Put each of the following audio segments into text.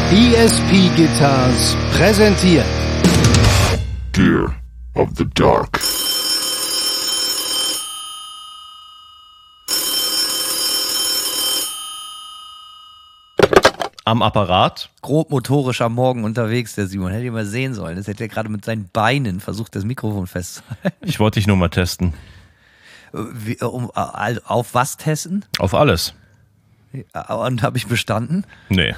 ESP Guitars präsentiert Gear of the Dark. Am Apparat. Grob motorisch am Morgen unterwegs, der Simon. Hätte ich mal sehen sollen. Das hätte er gerade mit seinen Beinen versucht, das Mikrofon festzuhalten. Ich wollte dich nur mal testen. Auf was testen? Auf alles. Und habe ich bestanden? Nee.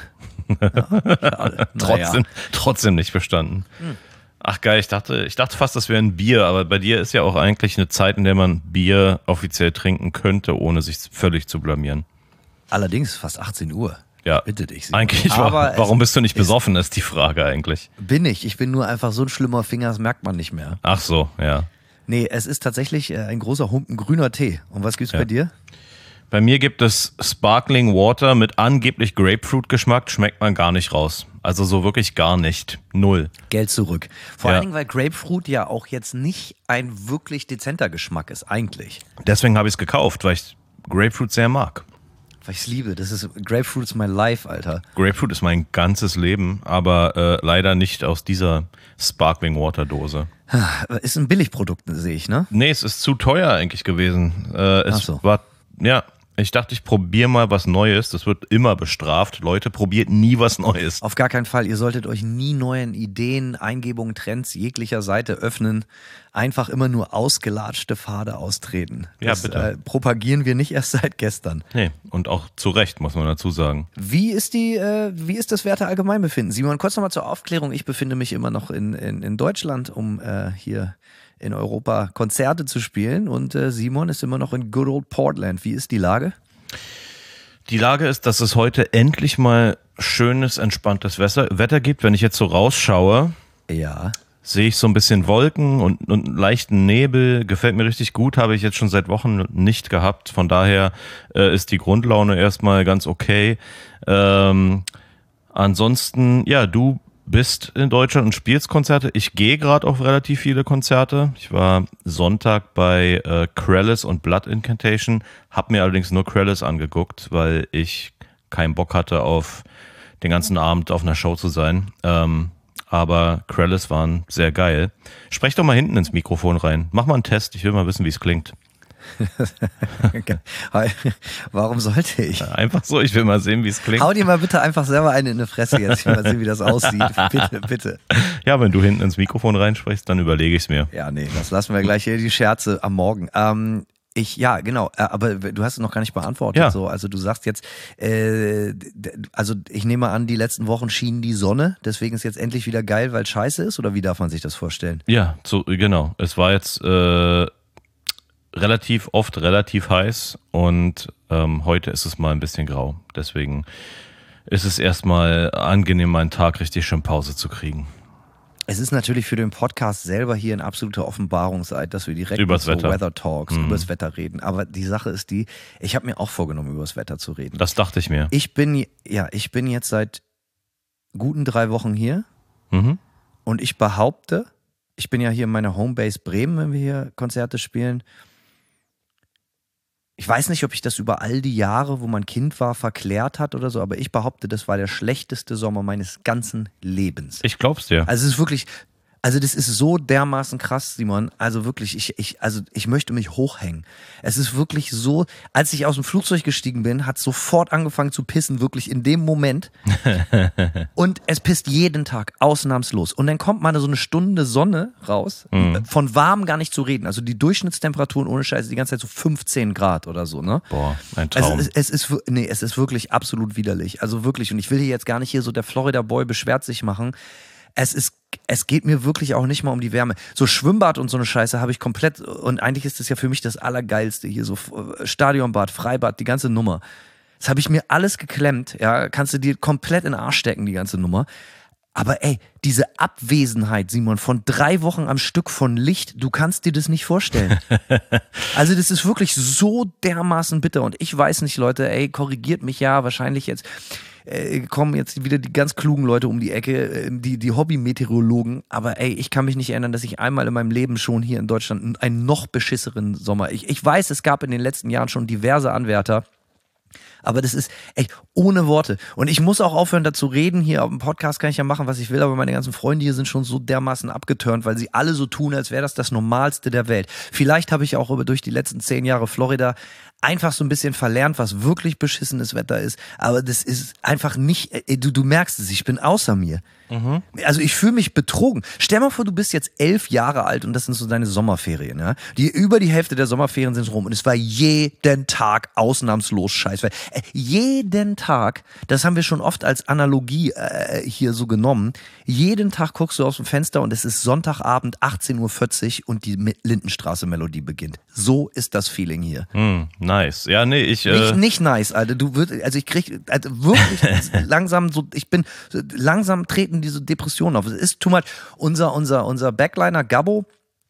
Naja. Trotzdem nicht bestanden. Ach geil, ich dachte fast, das wäre ein Bier, aber bei dir ist ja auch eigentlich eine Zeit, in der man Bier offiziell trinken könnte, ohne sich völlig zu blamieren. Allerdings fast 18 Uhr. Ja, bitte dich. Simon. Eigentlich, warum bist du nicht besoffen, ist die Frage eigentlich. Bin ich. Ich bin nur einfach so ein schlimmer Finger, das merkt man nicht mehr. Ach so, ja. Nee, es ist tatsächlich ein großer Humpen grüner Tee. Und was gibt's bei dir? Bei mir gibt es Sparkling Water mit angeblich Grapefruit-Geschmack, schmeckt man gar nicht raus. Also so wirklich gar nicht. Null. Geld zurück. Vor allen Dingen, weil Grapefruit ja auch jetzt nicht ein wirklich dezenter Geschmack ist, eigentlich. Deswegen habe ich es gekauft, weil ich Grapefruit sehr mag. Weil ich es liebe. Grapefruit is my life, Alter. Grapefruit ist mein ganzes Leben, aber leider nicht aus dieser Sparkling Water Dose. Ist ein Billigprodukt, sehe ich, ne? Nee, es ist zu teuer eigentlich gewesen. Ich dachte, ich probiere mal was Neues. Das wird immer bestraft. Leute, probiert nie was Neues. Auf gar keinen Fall. Ihr solltet euch nie neuen Ideen, Eingebungen, Trends jeglicher Seite öffnen. Einfach immer nur ausgelatschte Pfade austreten. Das propagieren wir nicht erst seit gestern. Nee, und auch zu Recht, muss man dazu sagen. Wie ist das Werte Allgemeinbefinden? Simon, kurz nochmal zur Aufklärung. Ich befinde mich immer noch in Deutschland, um hier in Europa Konzerte zu spielen, und Simon ist immer noch in good old Portland. Wie ist die Lage? Die Lage ist, dass es heute endlich mal schönes, entspanntes Wetter gibt. Wenn ich jetzt so rausschaue, sehe ich so ein bisschen Wolken und leichten Nebel. Gefällt mir richtig gut, habe ich jetzt schon seit Wochen nicht gehabt. Von daher ist die Grundlaune erstmal ganz okay. Ansonsten, ja, du bist in Deutschland und spielst Konzerte. Ich gehe gerade auf relativ viele Konzerte. Ich war Sonntag bei Krellis und Blood Incantation, habe mir allerdings nur Krellis angeguckt, weil ich keinen Bock hatte, auf den ganzen Abend auf einer Show zu sein. Aber Krellis waren sehr geil. Sprech doch mal hinten ins Mikrofon rein. Mach mal einen Test, ich will mal wissen, wie es klingt. Warum sollte ich? Einfach so, ich will mal sehen, wie es klingt. Hau dir mal bitte einfach selber eine in die Fresse jetzt. Ich will mal sehen, wie das aussieht. Bitte, bitte. Ja, wenn du hinten ins Mikrofon reinsprichst, dann überlege ich es mir. Ja, nee, das lassen wir gleich hier, die Scherze am Morgen. Genau, aber du hast es noch gar nicht beantwortet. Ja. So. Also du sagst jetzt, also ich nehme an, die letzten Wochen schien die Sonne, deswegen ist jetzt endlich wieder geil, weil es scheiße ist, oder wie darf man sich das vorstellen? Ja, so genau. Es war jetzt relativ heiß und heute ist es mal ein bisschen grau. Deswegen ist es erstmal angenehm, einen Tag richtig schön Pause zu kriegen. Es ist natürlich für den Podcast selber hier eine absolute Offenbarungseid, dass wir direkt übers mit so Wetter. Weather Talks, übers Wetter reden. Aber die Sache ist die, ich habe mir auch vorgenommen, übers Wetter zu reden. Das dachte ich mir. Ich bin jetzt seit guten 3 Wochen hier und ich behaupte, ich bin ja hier in meiner Homebase Bremen, wenn wir hier Konzerte spielen. Ich weiß nicht, ob ich das über all die Jahre, wo man Kind war, verklärt hat oder so, aber ich behaupte, das war der schlechteste Sommer meines ganzen Lebens. Ich glaub's dir. Also es ist wirklich, das ist so dermaßen krass, Simon. Also wirklich, ich möchte mich hochhängen. Es ist wirklich so, als ich aus dem Flugzeug gestiegen bin, hat sofort angefangen zu pissen, wirklich in dem Moment. Und es pisst jeden Tag, ausnahmslos. Und dann kommt mal so eine Stunde Sonne raus, von warm gar nicht zu reden. Also die Durchschnittstemperaturen ohne Scheiße die ganze Zeit so 15 Grad oder so, ne? Boah, ein Traum. Also es ist wirklich absolut widerlich. Also wirklich, und ich will hier jetzt gar nicht hier so der Florida Boy beschwert sich machen. Es geht mir wirklich auch nicht mal um die Wärme. So Schwimmbad und so eine Scheiße habe ich komplett, und eigentlich ist das ja für mich das Allergeilste hier, so Stadionbad, Freibad, die ganze Nummer. Das habe ich mir alles geklemmt, ja, kannst du dir komplett in den Arsch stecken, die ganze Nummer. Aber ey, diese Abwesenheit, Simon, von 3 Wochen am Stück von Licht, du kannst dir das nicht vorstellen. Also das ist wirklich so dermaßen bitter, und ich weiß nicht, Leute, ey, korrigiert mich ja, wahrscheinlich jetzt kommen jetzt wieder die ganz klugen Leute um die Ecke, die Hobby-Meteorologen, aber ey, ich kann mich nicht erinnern, dass ich einmal in meinem Leben schon hier in Deutschland einen noch beschisseren Sommer, ich weiß, es gab in den letzten Jahren schon diverse Anwärter, aber das ist echt ohne Worte. Und ich muss auch aufhören, dazu reden. Hier auf dem Podcast kann ich ja machen, was ich will, aber meine ganzen Freunde hier sind schon so dermaßen abgeturnt, weil sie alle so tun, als wäre das Normalste der Welt. Vielleicht habe ich auch durch die letzten 10 Jahre Florida einfach so ein bisschen verlernt, was wirklich beschissenes Wetter ist. Aber das ist einfach nicht, du merkst es, ich bin außer mir. Also ich fühle mich betrogen. Stell mal vor, du bist jetzt 11 Jahre alt und das sind so deine Sommerferien. Ja? Über die Hälfte der Sommerferien sind rum und es war jeden Tag ausnahmslos scheiße. Jeden Tag, das haben wir schon oft als Analogie hier so genommen, jeden Tag guckst du aus dem Fenster und es ist Sonntagabend 18:40 Uhr und die Lindenstraße-Melodie beginnt. So ist das Feeling hier. Nice. Ja, nee, Nicht nice, Alter. Ich krieg wirklich langsam so, langsam treten diese Depressionen auf. Es ist too much. Unser Backliner Gabbo,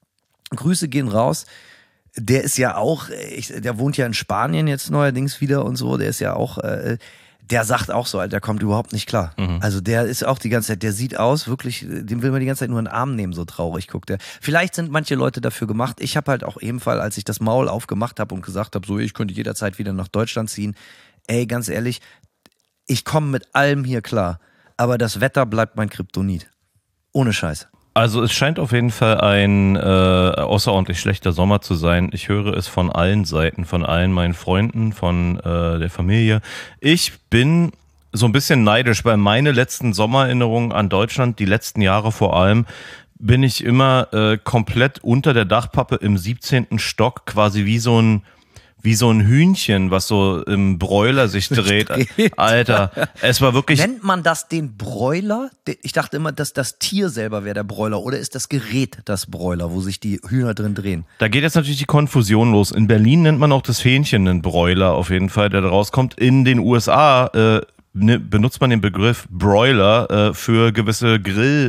Grüße gehen raus. Der ist ja auch, der wohnt ja in Spanien jetzt neuerdings wieder und so. Der ist ja auch, der sagt auch so, Alter, der kommt überhaupt nicht klar. Also der ist auch die ganze Zeit, der sieht aus, wirklich, den will man die ganze Zeit nur in den Arm nehmen, so traurig guckt er. Vielleicht sind manche Leute dafür gemacht. Ich habe halt auch ebenfalls, als ich das Maul aufgemacht habe und gesagt habe, so, ich könnte jederzeit wieder nach Deutschland ziehen. Ey, ganz ehrlich, ich komme mit allem hier klar. Aber das Wetter bleibt mein Kryptonit. Ohne Scheiß. Also es scheint auf jeden Fall ein außerordentlich schlechter Sommer zu sein. Ich höre es von allen Seiten, von allen meinen Freunden, von der Familie. Ich bin so ein bisschen neidisch, weil meine letzten Sommererinnerungen an Deutschland, die letzten Jahre vor allem, bin ich immer komplett unter der Dachpappe im 17. Stock, quasi wie so ein Hühnchen, was so im Broiler sich dreht. Alter, es war wirklich... Nennt man das den Broiler? Ich dachte immer, dass das Tier selber wäre der Broiler. Oder ist das Gerät das Broiler, wo sich die Hühner drin drehen? Da geht jetzt natürlich die Konfusion los. In Berlin nennt man auch das Hähnchen einen Broiler auf jeden Fall, der da rauskommt. In den USA benutzt man den Begriff Broiler für gewisse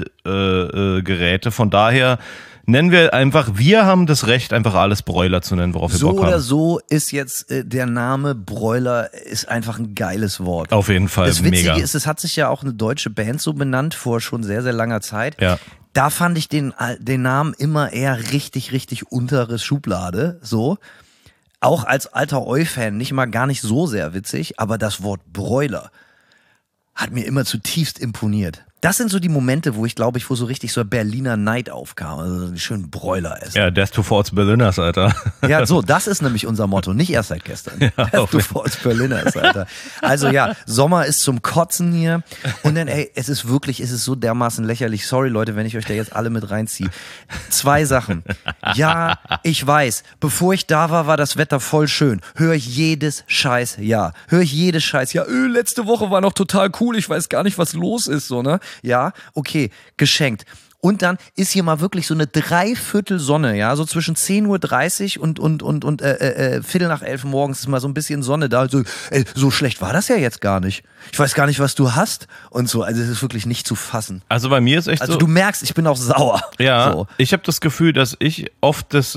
Grillgeräte. Von daher... nennen wir einfach, wir haben das Recht, einfach alles Broiler zu nennen, worauf wir Bock haben. So oder so ist jetzt der Name Broiler ist einfach ein geiles Wort. Auf jeden Fall, das Witzige mega. ist, es hat sich ja auch eine deutsche Band so benannt, vor schon sehr, sehr langer Zeit. Ja. Da fand ich den Namen immer eher richtig, richtig untere Schublade, so. Auch als alter Oi-Fan, nicht mal gar nicht so sehr witzig, aber das Wort Broiler hat mir immer zutiefst imponiert. Das sind so die Momente, wo so richtig so Berliner Neid aufkam. Also einen schönen Broiler essen. Ja, Death to Falls Berliners, Alter. Ja, so, das ist nämlich unser Motto. Nicht erst seit gestern. Death to Falls Berliners, Alter. Also ja, Sommer ist zum Kotzen hier. Und dann, ey, es ist so dermaßen lächerlich. Sorry, Leute, wenn ich euch da jetzt alle mit reinziehe. 2 Sachen. Ja, ich weiß, bevor ich da war, war das Wetter voll schön. Höre ich jedes Scheiß Jahr. Letzte Woche war noch total cool. Ich weiß gar nicht, was los ist, so, ne? Ja, okay, geschenkt. Und dann ist hier mal wirklich so eine Dreiviertel Sonne, ja, so zwischen 10:30 Uhr und Viertel nach 11 morgens ist mal so ein bisschen Sonne da. Also, so schlecht war das ja jetzt gar nicht. Ich weiß gar nicht, was du hast und so. Also es ist wirklich nicht zu fassen. Also bei mir ist echt also so... du merkst, ich bin auch sauer. Ja, so. Ich habe das Gefühl, dass ich oft das...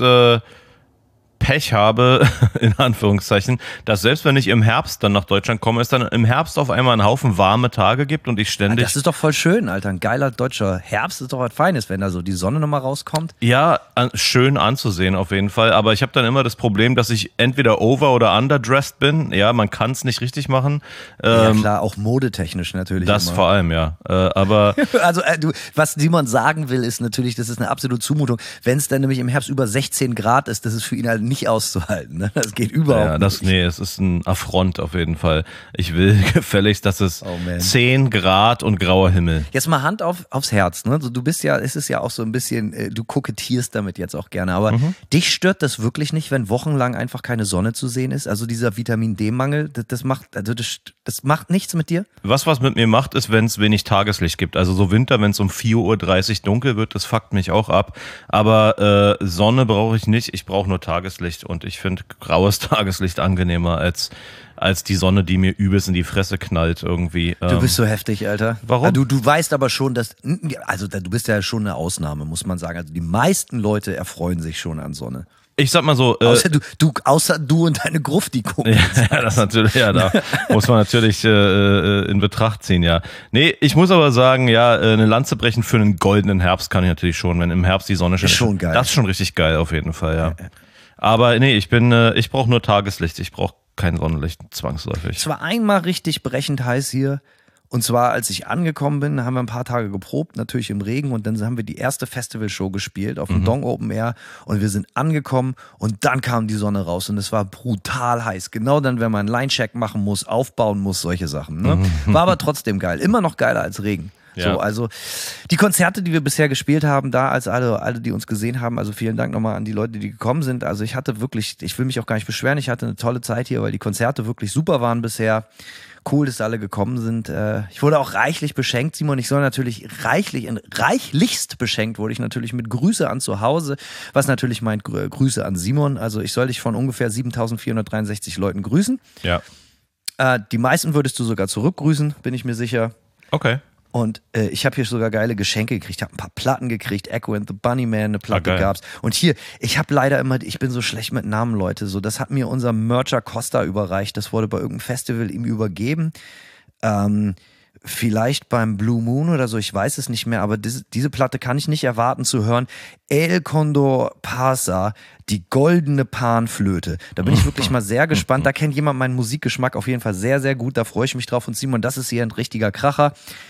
Pech habe, in Anführungszeichen, dass selbst wenn ich im Herbst dann nach Deutschland komme, es dann im Herbst auf einmal einen Haufen warme Tage gibt und ich ständig... Das ist doch voll schön, Alter. Ein geiler deutscher Herbst ist doch was Feines, wenn da so die Sonne nochmal rauskommt. Ja, schön anzusehen auf jeden Fall, aber ich habe dann immer das Problem, dass ich entweder over- oder underdressed bin. Ja, man kann es nicht richtig machen. Ja klar, auch modetechnisch natürlich. Das immer. vor allem, ja. Aber also was Simon sagen will, ist natürlich, das ist eine absolute Zumutung. Wenn es dann nämlich im Herbst über 16 Grad ist, das ist für ihn halt nicht auszuhalten. Ne? Das geht überhaupt nicht. Es ist ein Affront auf jeden Fall. Ich will gefälligst, dass es 10 Grad und grauer Himmel. Jetzt mal Hand aufs Herz. Ne? Du bist ja, es ist ja auch so ein bisschen, du kokettierst damit jetzt auch gerne, aber dich stört das wirklich nicht, wenn wochenlang einfach keine Sonne zu sehen ist? Also dieser Vitamin-D-Mangel, das macht nichts mit dir? Was mit mir macht, ist, wenn es wenig Tageslicht gibt. Also so Winter, wenn es um 4:30 Uhr dunkel wird, das fuckt mich auch ab. Aber Sonne brauche ich nicht, ich brauche nur Tageslicht. Und ich finde graues Tageslicht angenehmer als die Sonne, die mir übelst in die Fresse knallt irgendwie. Du bist so heftig, Alter. Warum? Du weißt aber schon, du bist ja schon eine Ausnahme, muss man sagen. Also die meisten Leute erfreuen sich schon an Sonne. Ich sag mal so. Außer du und deine Gruft, die gucken. Ja, das natürlich, ja, da muss man natürlich in Betracht ziehen, ja. Nee, ich muss aber sagen, ja, eine Lanze brechen für einen goldenen Herbst kann ich natürlich schon, wenn im Herbst die Sonne scheint. Ist schon geil. Das ist schon richtig geil auf jeden Fall, ja. Aber nee, ich brauche nur Tageslicht. Ich brauche kein Sonnenlicht zwangsläufig. Es war einmal richtig brechend heiß hier. Und zwar, als ich angekommen bin, haben wir ein paar Tage geprobt, natürlich im Regen. Und dann haben wir die erste Festivalshow gespielt auf dem Dong Open Air. Und wir sind angekommen und dann kam die Sonne raus. Und es war brutal heiß. Genau dann, wenn man einen Line-Check machen muss, aufbauen muss, solche Sachen. Ne? War aber trotzdem geil. Immer noch geiler als Regen. Ja. So, also die Konzerte, die wir bisher gespielt haben, da als alle, die uns gesehen haben, also vielen Dank nochmal an die Leute, die gekommen sind. Also ich hatte wirklich, ich will mich auch gar nicht beschweren, ich hatte eine tolle Zeit hier, weil die Konzerte wirklich super waren bisher. Cool, dass alle gekommen sind. Ich wurde auch reichlich beschenkt, Simon. Ich soll natürlich reichlichst beschenkt wurde ich natürlich mit Grüße an zu Hause, was natürlich meint Grüße an Simon. Also ich soll dich von ungefähr 7.463 Leuten grüßen. Ja. Die meisten würdest du sogar zurückgrüßen, bin ich mir sicher. Okay. Und ich habe hier sogar geile Geschenke gekriegt. Ich habe ein paar Platten gekriegt. Echo and the Bunnyman, eine Platte gab's. Und hier, ich habe leider immer, ich bin so schlecht mit Namen, Leute. So, das hat mir unser Mercher Costa überreicht. Das wurde bei irgendeinem Festival ihm übergeben. Vielleicht beim Blue Moon oder so, ich weiß es nicht mehr. Aber diese Platte kann ich nicht erwarten zu hören. El Condor Pasa, die goldene Panflöte. Da bin ich wirklich mal sehr gespannt. Da kennt jemand meinen Musikgeschmack auf jeden Fall sehr, sehr gut. Da freue ich mich drauf. Und Simon, das ist hier ein richtiger Kracher.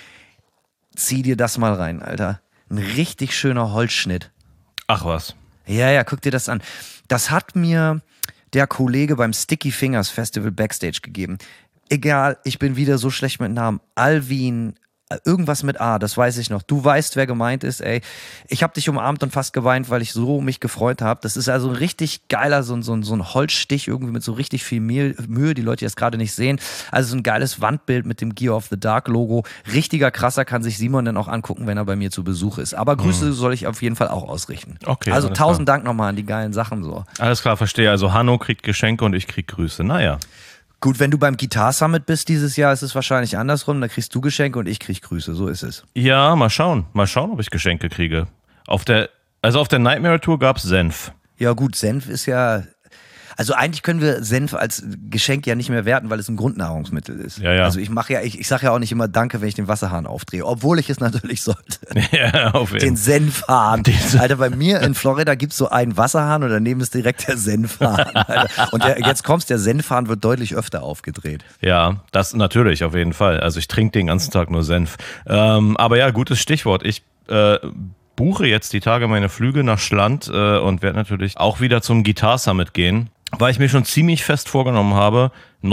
Zieh dir das mal rein, Alter. Ein richtig schöner Holzschnitt. Ach was. Ja, guck dir das an. Das hat mir der Kollege beim Sticky Fingers Festival Backstage gegeben. Egal, ich bin wieder so schlecht mit Namen. Alvin, irgendwas mit A, das weiß ich noch. Du weißt, wer gemeint ist, ey. Ich habe dich umarmt und fast geweint, weil ich so mich gefreut habe. Das ist also ein richtig geiler, so ein Holzstich irgendwie mit so richtig viel Mühe, die Leute, die das gerade nicht sehen. Also so ein geiles Wandbild mit dem Gear of the Dark Logo. Richtiger krasser, kann sich Simon dann auch angucken, wenn er bei mir zu Besuch ist. Aber Grüße soll ich auf jeden Fall auch ausrichten. Okay. Also 1000 Dank nochmal an die geilen Sachen so. Alles klar, verstehe. Also Hanno kriegt Geschenke und ich krieg Grüße. Naja. Gut, wenn du beim Guitar Summit bist dieses Jahr, ist es wahrscheinlich andersrum. Da kriegst du Geschenke und ich krieg Grüße. So ist es. Ja, mal schauen. Mal schauen, ob ich Geschenke kriege. Auf der Nightmare Tour gab's Senf. Ja gut, Senf ist ja... Also eigentlich können wir Senf als Geschenk ja nicht mehr werten, weil es ein Grundnahrungsmittel ist. Ja. Also ich sage ja auch nicht immer Danke, wenn ich den Wasserhahn aufdrehe, obwohl ich es natürlich sollte. Ja, auf jeden Fall. Den Senfhahn. Alter, bei mir in Florida gibt's so einen Wasserhahn und daneben ist direkt der Senfhahn. Alter. Und jetzt kommt's, der Senfhahn wird deutlich öfter aufgedreht. Ja, das natürlich, auf jeden Fall. Also ich trinke den ganzen Tag nur Senf. Aber ja, gutes Stichwort. Ich buche jetzt die Tage meine Flüge nach Schland und werde natürlich auch wieder zum Guitar Summit gehen, weil ich mir schon ziemlich fest vorgenommen habe,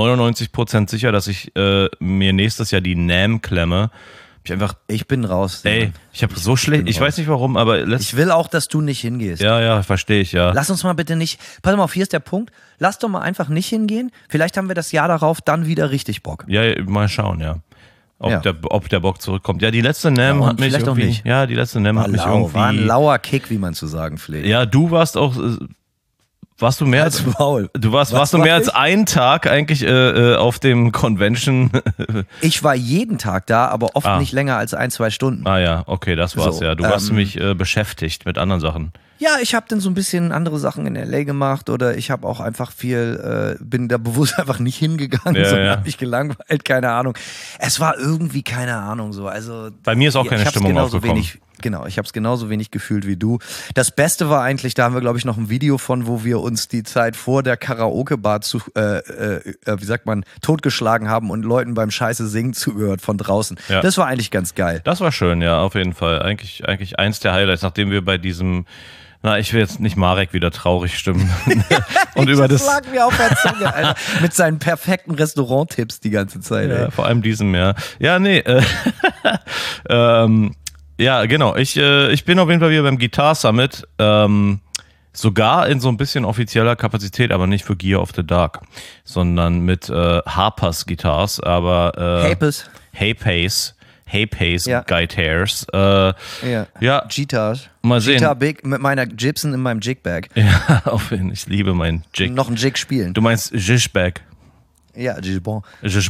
99% sicher, dass ich mir nächstes Jahr die NAMM klemme. Ich bin raus. Ey, ich habe so schlecht, ich weiß nicht warum, aber... Ich will auch, dass du nicht hingehst. Ja, verstehe ich, ja. Lass uns mal bitte nicht, pass mal auf, hier ist der Punkt, lass doch mal einfach nicht hingehen, vielleicht haben wir das Jahr darauf dann wieder richtig Bock. Ja, mal schauen, ja. Ob der Bock zurückkommt. Ja, die letzte NAMM hat mich irgendwie... Nicht. Ja, die letzte NAMM hat mich irgendwie... War ein lauer Kick, wie man zu sagen pflegt. Ja, du warst auch... Warst du mehr als warst du mehr als einen Tag eigentlich auf dem Convention? Ich war jeden Tag da, aber oft nicht länger als 1-2 Stunden. Ah ja, okay, das war's So, ja. Du warst nämlich beschäftigt mit anderen Sachen. Ja, ich habe dann so ein bisschen andere Sachen in LA gemacht oder ich habe auch einfach bin da bewusst einfach nicht hingegangen, sondern habe mich gelangweilt, keine Ahnung. Es war irgendwie keine Ahnung so. Also bei mir ist auch keine Stimmung aufgekommen. Ich habe es genauso wenig gefühlt wie du. Das Beste war eigentlich, da haben wir glaube ich noch ein Video von, wo wir uns die Zeit vor der Karaoke-Bar totgeschlagen haben und Leuten beim Scheiße singen zugehört von draußen. Ja. Das war eigentlich ganz geil. Das war schön, ja, auf jeden Fall. Eigentlich eins der Highlights, nachdem wir bei diesem... Na, ich will jetzt nicht Marek wieder traurig stimmen. Und über das lag mir auf der Zunge, Alter. Mit seinen perfekten Restaurant-Tipps die ganze Zeit. Ja, vor allem diesem, ja. Ja, nee. Ja, genau. Ich bin auf jeden Fall wieder beim Guitar Summit. Sogar in so ein bisschen offizieller Kapazität, aber nicht für Gear of the Dark, sondern mit Harpers Guitars, aber Hey-Pace ja. Guitars. Ja. Guitars. Mal sehen. Guitar Big mit meiner Gibson in meinem Jigbag. Ja, auf jeden Fall. Ich liebe meinen Jig. Noch ein Jig spielen. Du meinst Jigbag? Ja, Jigbon.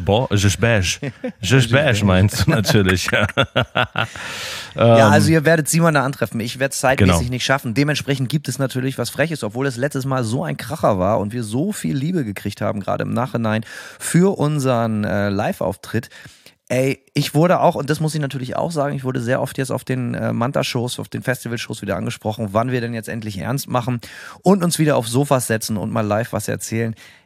Jigbag meinst du natürlich. Ja. Ja, also ihr werdet Simon da antreffen. Ich werde es zeitmäßig nicht schaffen. Dementsprechend gibt es natürlich was Freches, obwohl es letztes Mal so ein Kracher war und wir so viel Liebe gekriegt haben, gerade im Nachhinein, für unseren Live-Auftritt. Ey, ich wurde auch, und das muss ich natürlich auch sagen, ich wurde sehr oft jetzt auf den Manta-Shows, auf den Festival-Shows wieder angesprochen, wann wir denn jetzt endlich ernst machen und uns wieder auf Sofas setzen und mal live was erzählen.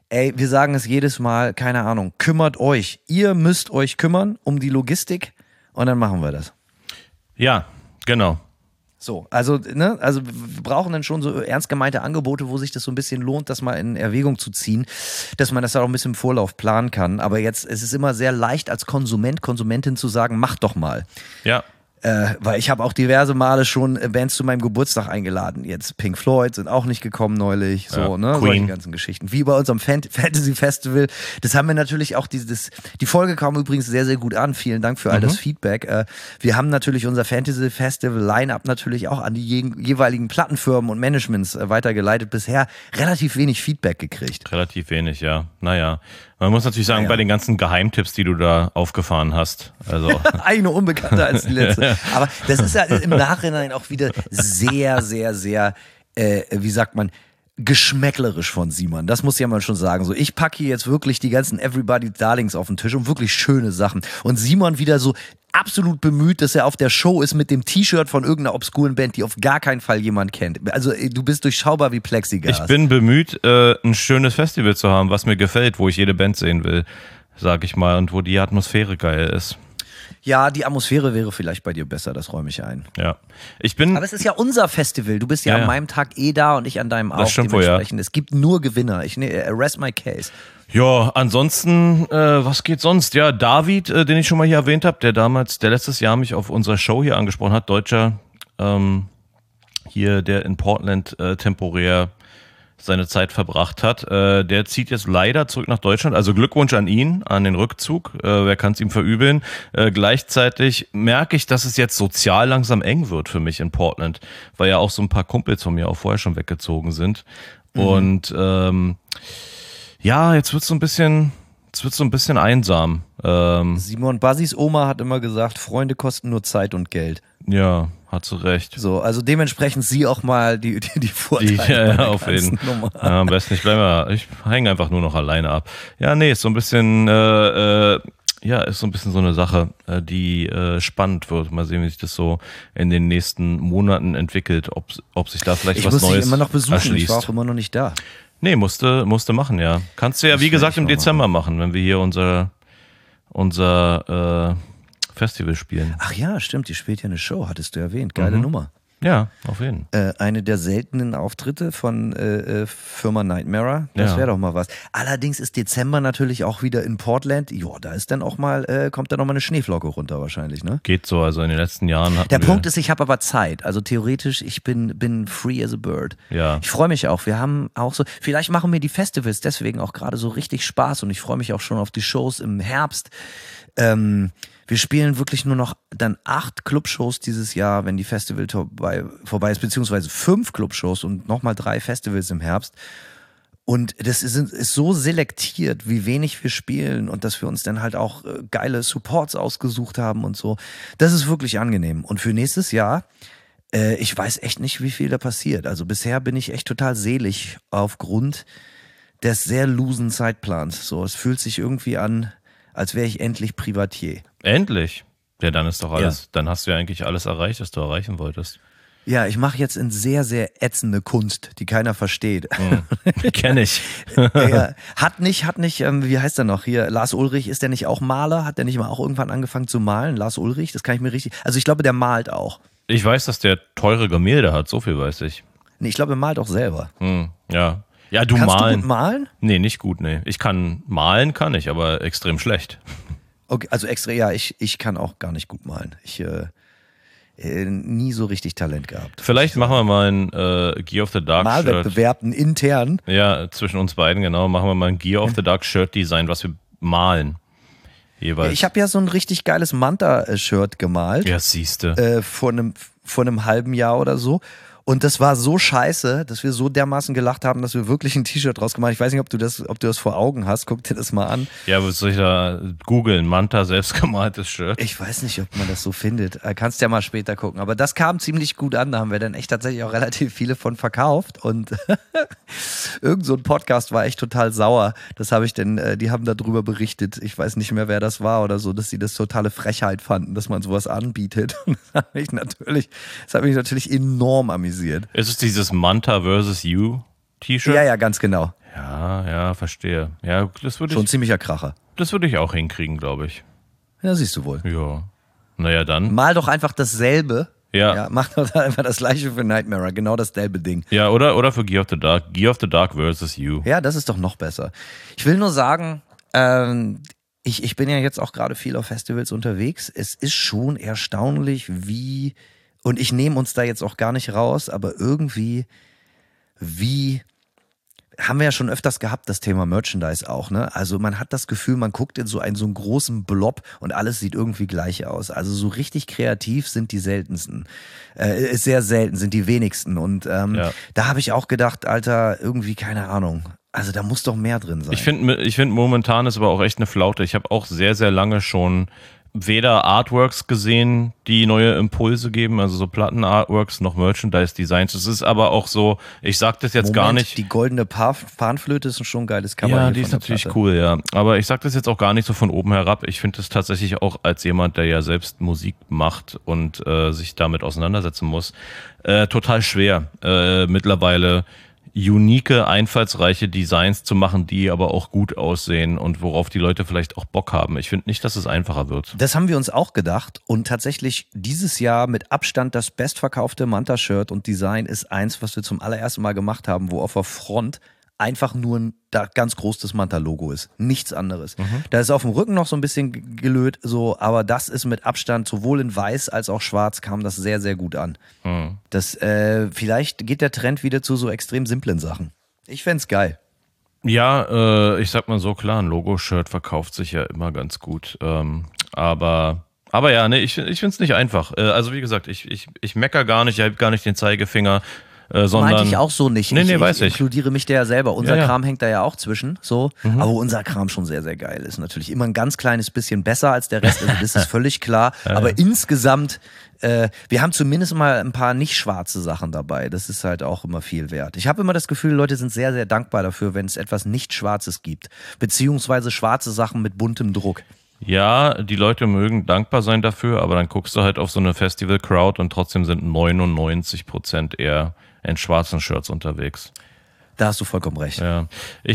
Ey, wir sagen es jedes Mal, keine Ahnung, kümmert euch. Ihr müsst euch kümmern um die Logistik und dann machen wir das. Ja, genau. So, also wir brauchen dann schon so ernst gemeinte Angebote, wo sich das so ein bisschen lohnt, das mal in Erwägung zu ziehen, dass man das dann auch ein bisschen im Vorlauf planen kann. Aber jetzt, es ist immer sehr leicht als Konsumentin zu sagen, mach doch mal. Ja. Weil ich habe auch diverse Male schon Bands zu meinem Geburtstag eingeladen. Jetzt Pink Floyd sind auch nicht gekommen neulich. So, ja, ne? Queen. Solche ganzen Geschichten. Wie bei unserem Fantasy Festival. Das haben wir natürlich auch die Folge kam übrigens sehr, sehr gut an. Vielen Dank für all das Feedback. Wir haben natürlich unser Fantasy Festival Line-Up natürlich auch an die jeweiligen Plattenfirmen und Managements weitergeleitet. Bisher relativ wenig Feedback gekriegt. Relativ wenig, ja. Naja. Man muss natürlich sagen, bei den ganzen Geheimtipps, die du da aufgefahren hast. Also. Eine unbekannter als die letzte. Aber das ist ja im Nachhinein auch wieder sehr, sehr, sehr, wie sagt man, geschmäcklerisch von Simon. Das muss ja man schon sagen. So, ich packe hier jetzt wirklich die ganzen Everybody Darlings auf den Tisch und wirklich schöne Sachen. Und Simon wieder so absolut bemüht, dass er auf der Show ist mit dem T-Shirt von irgendeiner obskuren Band, die auf gar keinen Fall jemand kennt. Also du bist durchschaubar wie Plexiglas. Ich bin bemüht, ein schönes Festival zu haben, was mir gefällt, wo ich jede Band sehen will, sag ich mal, und wo die Atmosphäre geil ist. Ja, die Atmosphäre wäre vielleicht bei dir besser, das räume ich ein. Ja. Aber es ist ja unser Festival. Du bist ja an meinem Tag da und ich an deinem auch. Das stimmt wohl, ja. Es gibt nur Gewinner. Ich rest my case. Ja, ansonsten, was geht sonst? Ja, David, den ich schon mal hier erwähnt habe, der letztes Jahr mich auf unserer Show hier angesprochen hat, Deutscher, hier, der in Portland temporär seine Zeit verbracht hat, der zieht jetzt leider zurück nach Deutschland. Also Glückwunsch an ihn, an den Rückzug. Wer kann es ihm verübeln? Gleichzeitig merke ich, dass es jetzt sozial langsam eng wird für mich in Portland, weil ja auch so ein paar Kumpels von mir auch vorher schon weggezogen sind. Und ja, jetzt wird es so ein bisschen einsam. Simon Bassis Oma hat immer gesagt, Freunde kosten nur Zeit und Geld. Ja, hat du recht. So, also dementsprechend sieh auch mal die Vorteile. Ja, auf jeden Fall. Ja, am besten, ich hänge einfach nur noch alleine ab. Ja, nee, ist so ein bisschen, ist so ein bisschen so eine Sache, die spannend wird. Mal sehen, wie sich das so in den nächsten Monaten entwickelt, ob sich da vielleicht was Neues erschließt. Ich muss dich immer noch besuchen, ich war auch immer noch nicht da. Nee, musste machen, ja. Kannst du ja, wie gesagt, im Dezember machen, wenn wir hier unser Festival spielen. Ach ja, stimmt, die spielt ja eine Show, hattest du erwähnt. Geile Nummer. Ja, auf jeden Fall. Eine der seltenen Auftritte von Firma Nightmare. Das wäre doch mal was. Allerdings ist Dezember natürlich auch wieder in Portland. Ja, da ist dann auch mal, kommt dann noch mal eine Schneeflocke runter wahrscheinlich, ne? Geht so, also in den letzten Jahren Der Punkt ist, ich habe aber Zeit. Also theoretisch, ich bin free as a bird. Ja. Ich freue mich auch. Wir haben auch so, vielleicht machen mir die Festivals deswegen auch gerade so richtig Spaß und ich freue mich auch schon auf die Shows im Herbst. Wir spielen wirklich nur noch dann 8 Clubshows dieses Jahr, wenn die Festival vorbei ist, beziehungsweise 5 Clubshows und nochmal 3 Festivals im Herbst. Und das ist so selektiert, wie wenig wir spielen und dass wir uns dann halt auch geile Supports ausgesucht haben und so. Das ist wirklich angenehm. Und für nächstes Jahr, ich weiß echt nicht, wie viel da passiert. Also bisher bin ich echt total selig aufgrund des sehr losen Zeitplans. So, es fühlt sich irgendwie an, als wäre ich endlich Privatier. Endlich? Ja, dann ist doch alles, dann hast du ja eigentlich alles erreicht, was du erreichen wolltest. Ja, ich mache jetzt in sehr, sehr ätzende Kunst, die keiner versteht. Kenn ich. Hat nicht, wie heißt der noch hier? Lars Ulrich, ist der nicht auch Maler? Hat der nicht mal auch irgendwann angefangen zu malen? Lars Ulrich, das kann ich mir richtig, also ich glaube, der malt auch. Ich weiß, dass der teure Gemälde hat, so viel weiß ich. Nee, ich glaube, er malt auch selber. Ja. Ja, du Kannst malen. du gut malen? Nee, nicht gut, nee. Malen kann ich, aber extrem schlecht. Okay, also ich kann auch gar nicht gut malen. Ich nie so richtig Talent gehabt. Vielleicht machen wir mal ein Gear of the Dark Malwettbewerb, ein intern. Ja, zwischen uns beiden, genau. Machen wir mal ein Gear of the Dark Shirt Design, was wir malen. Jeweils. Ja, ich habe ja so ein richtig geiles Manta-Shirt gemalt. Ja, siehste. Vor einem halben Jahr oder so. Und das war so scheiße, dass wir so dermaßen gelacht haben, dass wir wirklich ein T-Shirt draus gemacht haben. Ich weiß nicht, ob du das vor Augen hast. Guck dir das mal an. Ja, was soll ich da googeln? Manta, selbstgemaltes Shirt. Ich weiß nicht, ob man das so findet. Kannst ja mal später gucken. Aber das kam ziemlich gut an. Da haben wir dann echt tatsächlich auch relativ viele von verkauft. Und irgend so ein Podcast war echt total sauer. Das habe ich denn, die haben darüber berichtet. Ich weiß nicht mehr, wer das war oder so, dass sie das totale Frechheit fanden, dass man sowas anbietet. Und das hat mich natürlich enorm amüsiert. Ist es dieses Manta vs. You T-Shirt? Ja, ganz genau. Ja, verstehe. Ja, das würde Schon ein ziemlicher Kracher. ich auch hinkriegen, glaube ich. Ja, siehst du wohl. Ja. Naja, dann. Mal doch einfach dasselbe. Ja. Mach doch einfach das gleiche für Nightmare, genau dasselbe Ding. Ja, oder für Gear of the Dark. Gear of the Dark versus You. Ja, das ist doch noch besser. Ich will nur sagen, ich bin ja jetzt auch gerade viel auf Festivals unterwegs. Es ist schon erstaunlich, und ich nehme uns da jetzt auch gar nicht raus, aber irgendwie, haben wir ja schon öfters gehabt, das Thema Merchandise auch, ne? Also man hat das Gefühl, man guckt in so einen großen Blob und alles sieht irgendwie gleich aus. Also so richtig kreativ sind die seltensten. Sehr selten, sind die wenigsten. Und da habe ich auch gedacht, Alter, irgendwie keine Ahnung. Also da muss doch mehr drin sein. Ich find, momentan ist aber auch echt eine Flaute. Ich habe auch sehr, sehr lange schon weder Artworks gesehen, die neue Impulse geben, also so Platten-Artworks, noch Merchandise-Designs. Es ist aber auch so, ich sag das jetzt gar nicht. Die goldene Panflöte ist schon ein geiles Cover. Ja, die ist natürlich cool, ja. Aber ich sag das jetzt auch gar nicht so von oben herab. Ich finde das tatsächlich auch als jemand, der ja selbst Musik macht und sich damit auseinandersetzen muss, total schwer, mittlerweile unique, einfallsreiche Designs zu machen, die aber auch gut aussehen und worauf die Leute vielleicht auch Bock haben. Ich finde nicht, dass es einfacher wird. Das haben wir uns auch gedacht und tatsächlich dieses Jahr mit Abstand das bestverkaufte Manta-Shirt und Design ist eins, was wir zum allerersten Mal gemacht haben, wo auf der Front einfach nur da ganz groß das Manta-Logo ist. Nichts anderes. Da ist auf dem Rücken noch so ein bisschen gelöt, so, aber das ist mit Abstand, sowohl in weiß als auch schwarz, kam das sehr, sehr gut an. Das, vielleicht geht der Trend wieder zu so extrem simplen Sachen. Ich fänd's geil. Ja, ich sag mal so, klar, ein Logo-Shirt verkauft sich ja immer ganz gut. Aber ja, nee, ich find's nicht einfach. Also wie gesagt, ich mecker gar nicht, ich habe gar nicht den Zeigefinger. Sondern meinte ich auch so nicht. Nee, weiß ich. Ich inkludiere mich da ja selber. Unser Ja. Kram hängt da ja auch zwischen, so. Aber unser Kram schon sehr, sehr geil ist. Natürlich immer ein ganz kleines bisschen besser als der Rest, also das ist völlig klar. Aber insgesamt, wir haben zumindest mal ein paar nicht schwarze Sachen dabei. Das ist halt auch immer viel wert. Ich habe immer das Gefühl, Leute sind sehr, sehr dankbar dafür, wenn es etwas nicht Schwarzes gibt. Beziehungsweise schwarze Sachen mit buntem Druck. Ja, die Leute mögen dankbar sein dafür, aber dann guckst du halt auf so eine Festival-Crowd und trotzdem sind 99% eher in schwarzen Shirts unterwegs. Da hast du vollkommen recht. Ja,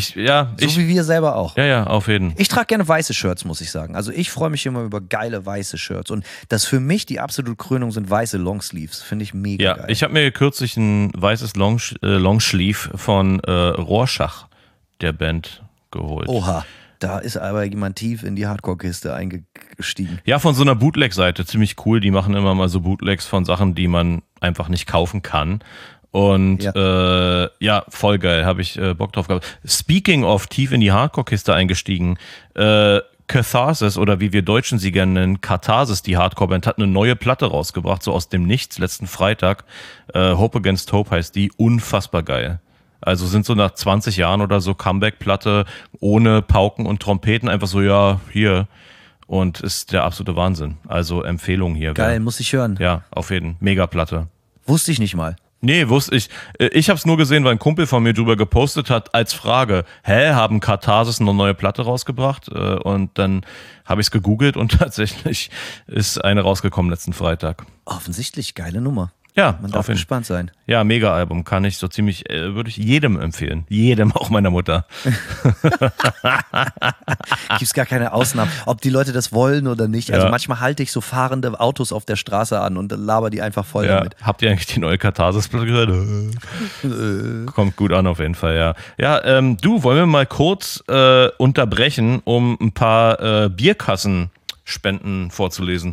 So wie wir selber auch. Ja, auf jeden Fall. Ich trage gerne weiße Shirts, muss ich sagen. Also ich freue mich immer über geile weiße Shirts. Und das für mich die absolute Krönung sind weiße Longsleeves. Finde ich mega geil. Ich habe mir kürzlich ein weißes Longsleeve von Rorschach, der Band, geholt. Oha, da ist aber jemand tief in die Hardcore-Kiste eingestiegen. Ja, von so einer Bootleg-Seite, ziemlich cool. Die machen immer mal so Bootlegs von Sachen, die man einfach nicht kaufen kann. Und ja, voll geil, habe ich Bock drauf gehabt. Speaking of tief in die Hardcore-Kiste eingestiegen, Catharsis oder wie wir Deutschen sie gerne nennen, Katharsis, die Hardcore-Band, hat eine neue Platte rausgebracht, so aus dem Nichts, letzten Freitag. Hope Against Hope heißt die, unfassbar geil. Also sind so nach 20 Jahren oder so Comeback-Platte ohne Pauken und Trompeten, einfach so, ja, hier. Und ist der absolute Wahnsinn. Also Empfehlung hier. Geil, muss ich hören. Ja, auf jeden Fall. Mega-Platte. Wusste ich nicht mal. Nee, wusste ich. Ich habe es nur gesehen, weil ein Kumpel von mir drüber gepostet hat als Frage, haben Katharsis eine neue Platte rausgebracht? Und dann habe ich es gegoogelt und tatsächlich ist eine rausgekommen letzten Freitag. Offensichtlich geile Nummer. Ja, Man darf gespannt sein. Ja, Mega-Album kann ich so ziemlich, würde ich jedem empfehlen. Jedem, auch meiner Mutter. Gibt's gar keine Ausnahmen, ob die Leute das wollen oder nicht. Also Ja. manchmal halte ich so fahrende Autos auf der Straße an und laber die einfach voll Ja, damit. habt ihr eigentlich die neue Katharsis-Platte gehört? Kommt gut an auf jeden Fall, ja. Ja, du, wollen wir mal kurz unterbrechen, um ein paar Bierkassenspenden vorzulesen?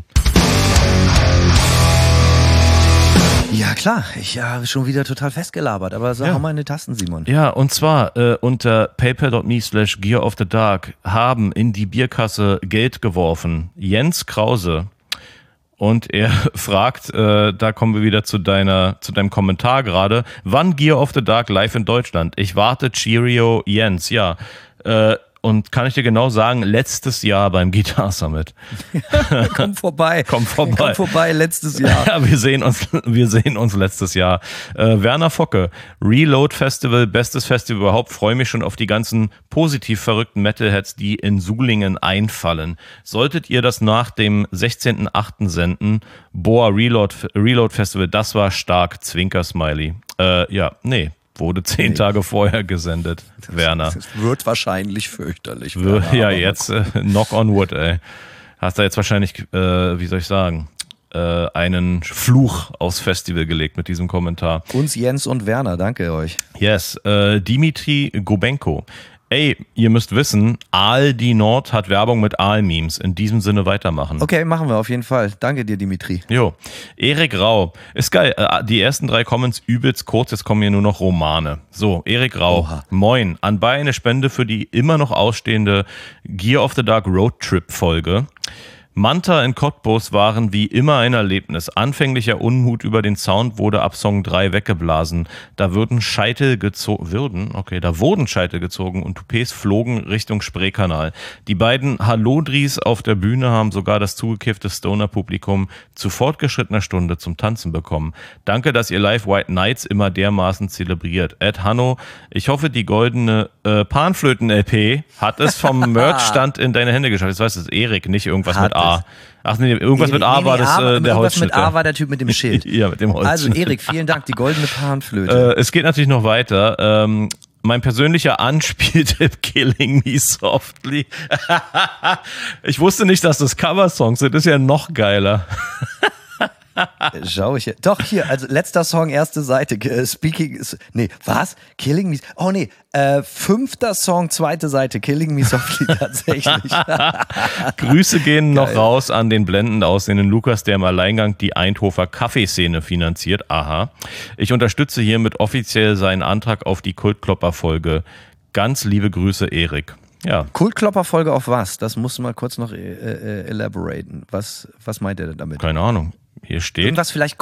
Ja klar, ich habe schon wieder total festgelabert, aber so hau mal in die Tasten, Simon. Ja, und zwar unter paypal.me/gearofthedark haben in die Bierkasse Geld geworfen Jens Krause. Und er fragt, da kommen wir wieder zu deinem Kommentar gerade, wann Gear of the Dark live in Deutschland? Ich warte, Cheerio Jens, ja. Und kann ich dir genau sagen, letztes Jahr beim Guitar Summit. Komm vorbei. Komm vorbei, letztes Jahr. Ja, wir sehen uns letztes Jahr. Werner Focke, Reload Festival, bestes Festival überhaupt. Freue mich schon auf die ganzen positiv verrückten Metalheads, die in Sulingen einfallen. Solltet ihr das nach dem 16.8. senden? Boah, Reload Festival, das war stark. Zwinker-Smiley. Ja, nee. Wurde 10 Tage vorher gesendet, Werner. Das wird wahrscheinlich fürchterlich. Ja, jetzt knock on wood, ey. Hast da jetzt wahrscheinlich, wie soll ich sagen, einen Fluch aufs Festival gelegt mit diesem Kommentar. Uns, Jens und Werner, danke euch. Yes, Dimitri Gobenko. Ey, ihr müsst wissen, Aal die Nord hat Werbung mit Aal-Memes. In diesem Sinne weitermachen. Okay, machen wir auf jeden Fall. Danke dir, Dimitri. Jo, Erik Rau. Ist geil. Die ersten 3 Comments übelst kurz, jetzt kommen hier nur noch Romane. So, Erik Rau. Oha. Moin. Anbei eine Spende für die immer noch ausstehende Gear of the Dark Roadtrip-Folge. Manta in Cottbus waren wie immer ein Erlebnis. Anfänglicher Unmut über den Sound wurde ab Song 3 weggeblasen. Da wurden Scheitel gezogen und Toupets flogen Richtung Spreekanal. Die beiden Hallodris auf der Bühne haben sogar das zugekiffte Stoner-Publikum zu fortgeschrittener Stunde zum Tanzen bekommen. Danke, dass ihr live White Nights immer dermaßen zelebriert. Ed Hanno, ich hoffe, die goldene Panflöten-LP hat es vom Merch-Stand in deine Hände geschafft. Das weiß es Erik, nicht irgendwas mit A. Ach nee, irgendwas mit A war das der Holzschnitte. Irgendwas mit A war der Typ mit dem Schild. Ja, mit dem Holzschnitte. Also Erik, vielen Dank, die goldene Panflöte. Es geht natürlich noch weiter. Mein persönlicher Anspieltipp, Killing Me Softly. Ich wusste nicht, dass das Coversongs sind. Das ist ja noch geiler. Schau ich hier. Doch, hier, also letzter Song, erste Seite. Killing Me. Oh nee, 5. Song, 2. Seite. Killing Me Softly tatsächlich. Grüße gehen noch Geil. raus an den blendend aussehenden Lukas, der im Alleingang die Eindhover Kaffeeszene finanziert. Aha. Ich unterstütze hiermit offiziell seinen Antrag auf die Kultklopper-Folge. Ganz liebe Grüße, Erik. Ja. Kultklopper-Folge auf was? Das musst du mal kurz noch elaboraten. Was meint er denn damit? Keine Ahnung. Hier steht. Irgendwas vielleicht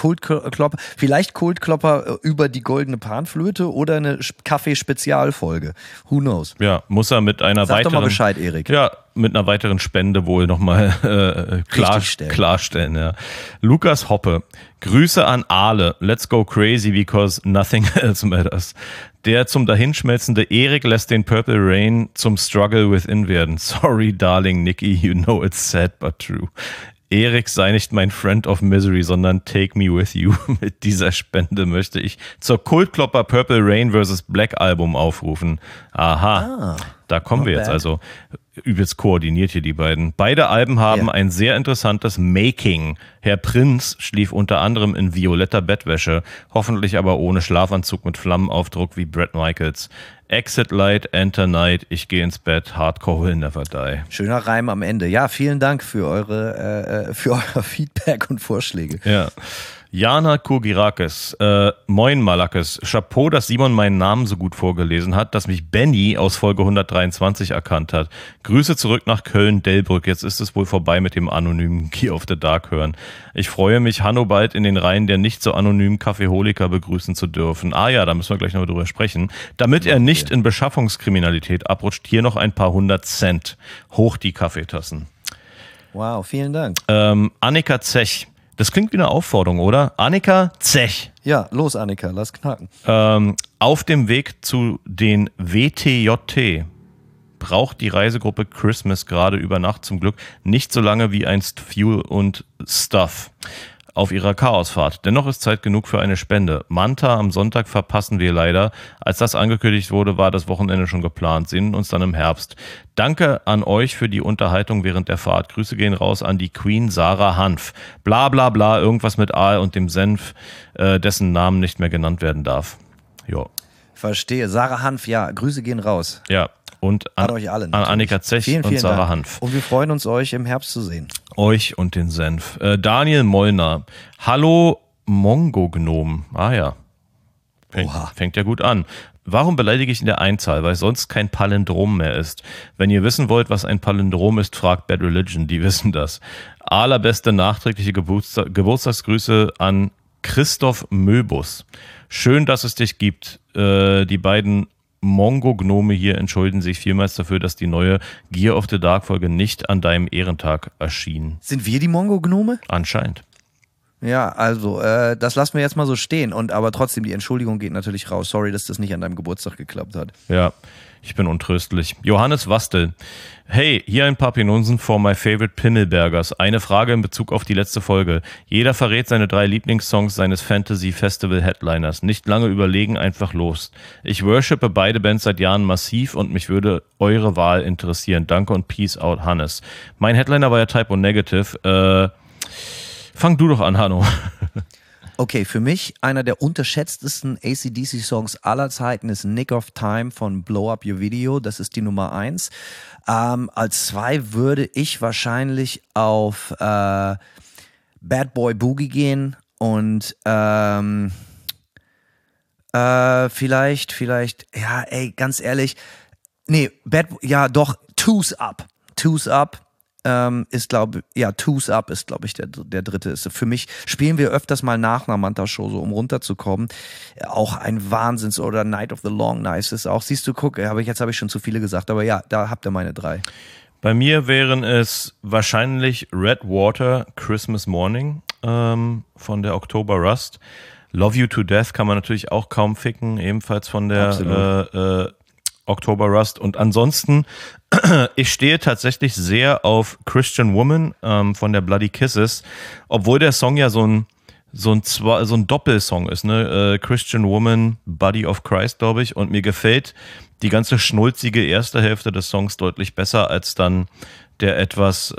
Kultklopper über die goldene Panflöte oder eine Kaffee-Spezialfolge. Who knows? Ja, muss er mit einer Sag weiteren. doch mal Bescheid, Erik. Ja, mit einer weiteren Spende wohl nochmal klarstellen. Ja. Lukas Hoppe. Grüße an Aale. Let's go crazy because nothing else matters. Der zum Dahinschmelzende Erik lässt den Purple Rain zum Struggle Within werden. Sorry, darling Nicky, you know it's sad but true. Erik sei nicht mein Friend of Misery, sondern Take Me With You. Mit dieser Spende möchte ich zur Kultklopper Purple Rain vs. Black Album aufrufen. Aha, da kommen wir jetzt also. Übelst koordiniert hier die beiden. Beide Alben haben ein sehr interessantes Making. Herr Prinz schlief unter anderem in violetter Bettwäsche, hoffentlich aber ohne Schlafanzug mit Flammenaufdruck wie Bret Michaels. Exit Light, Enter Night, ich gehe ins Bett, Hardcore will never die. Schöner Reim am Ende. Ja, vielen Dank für euer Feedback und Vorschläge. Ja. Jana Kurgirakis, moin Malakis, Chapeau, dass Simon meinen Namen so gut vorgelesen hat, dass mich Benny aus Folge 123 erkannt hat. Grüße zurück nach Köln-Delbrück, jetzt ist es wohl vorbei mit dem anonymen Gear of the Dark hören. Ich freue mich, Hanno bald in den Reihen der nicht so anonymen Kaffeeholiker begrüßen zu dürfen. Ah ja, da müssen wir gleich noch drüber sprechen. Damit er nicht in Beschaffungskriminalität abrutscht, hier noch ein paar 100 Cent. Hoch die Kaffeetassen. Wow, vielen Dank. Annika Zech. Das klingt wie eine Aufforderung, oder? Annika Zech. Ja, los Annika, lass knacken. Auf dem Weg zu den WTJT braucht die Reisegruppe Christmas gerade über Nacht zum Glück nicht so lange wie einst Fuel und Stuff auf ihrer Chaosfahrt. Dennoch ist Zeit genug für eine Spende. Manta am Sonntag verpassen wir leider. Als das angekündigt wurde, war das Wochenende schon geplant. Sehen uns dann im Herbst. Danke an euch für die Unterhaltung während der Fahrt. Grüße gehen raus an die Queen Sarah Hanf. Bla bla bla, irgendwas mit Aal und dem Senf, dessen Namen nicht mehr genannt werden darf. Jo. Verstehe. Sarah Hanf, ja, Grüße gehen raus. Ja. Und an euch alle, an Annika Zech vielen und Sarah Dank. Hanf. Und wir freuen uns, euch im Herbst zu sehen. Euch und den Senf. Daniel Mollner. Hallo Mongo-Gnom. Ah ja. Fängt ja gut an. Warum beleidige ich in der Einzahl? Weil sonst kein Palindrom mehr ist. Wenn ihr wissen wollt, was ein Palindrom ist, fragt Bad Religion. Die wissen das. Allerbeste nachträgliche Geburtstagsgrüße an Christoph Möbus. Schön, dass es dich gibt. Die beiden Mongo-Gnome hier entschuldigen sich vielmals dafür, dass die neue Gear of the Dark Folge nicht an deinem Ehrentag erschien. Sind wir die Mongo-Gnome? Anscheinend. Ja, also, das lassen wir jetzt mal so stehen. Aber trotzdem, die Entschuldigung geht natürlich raus. Sorry, dass das nicht an deinem Geburtstag geklappt hat. Ja, ich bin untröstlich. Johannes Wastel. Hey, hier ein paar Pinunsen for my favorite Pimmelbergers. Eine Frage in Bezug auf die letzte Folge. Jeder verrät seine 3 Lieblingssongs seines Fantasy-Festival-Headliners. Nicht lange überlegen, einfach los. Ich worshipe beide Bands seit Jahren massiv und mich würde eure Wahl interessieren. Danke und Peace out, Hannes. Mein Headliner war ja Type O Negative. Fang du doch an, Hanno. Okay, für mich einer der unterschätztesten AC/DC-Songs aller Zeiten ist Nick of Time von Blow Up Your Video. Das ist die Nummer 1. Als 2 würde ich wahrscheinlich auf Bad Boy Boogie gehen und vielleicht, ja, ey, ganz ehrlich, nee, Two's Up. Two's Up. Two's Up ist, glaube ich, der dritte. Ist. Für mich spielen wir öfters mal nach einer Manta-Show, so um runterzukommen. Auch ein Wahnsinns- oder Night of the Long Nights ist auch. Siehst du, guck, jetzt habe ich schon zu viele gesagt, aber ja, da habt ihr meine 3. Bei mir wären es wahrscheinlich Red Water, Christmas Morning von der October Rust. Love You to Death kann man natürlich auch kaum ficken, ebenfalls von der October Rust. Und ansonsten, ich stehe tatsächlich sehr auf Christian Woman von der Bloody Kisses, obwohl der Song ja so ein Doppelsong ist, ne? Christian Woman, Body of Christ, glaube ich. Und mir gefällt die ganze schnulzige erste Hälfte des Songs deutlich besser als dann der etwas